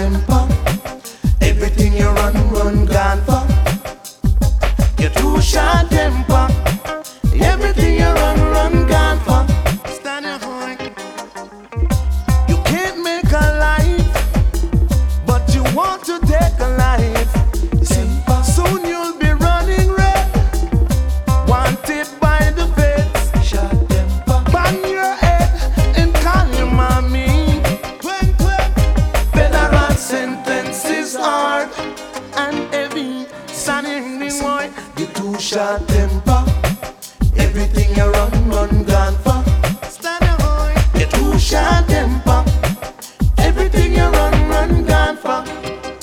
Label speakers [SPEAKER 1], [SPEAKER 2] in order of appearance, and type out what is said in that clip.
[SPEAKER 1] temper. Everything you run gone for. You're too short temper. Everything you run gone for. Stand your point. You can't make a life, but you want to take a life. You see, soon you'll be running red, wanted by the feds. Short temper. Bang your head and call your mommy. Federal sentences hard and heavy. Standing boy, you too short temper. Everything you run gone for. Stand your boy. You too short temper.